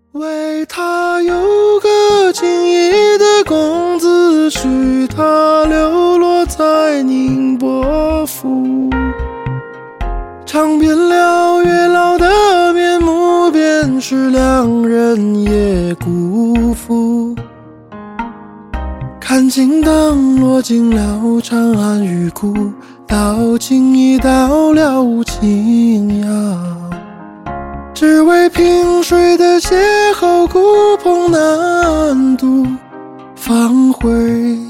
为他有个锦衣的公子婿，他流落在宁波府。尝遍了月老的面目，便是两人也辜负。看尽灯落尽了长安玉骨，到锦衣到了青崖，只为萍水的邂逅，孤蓬难渡，方回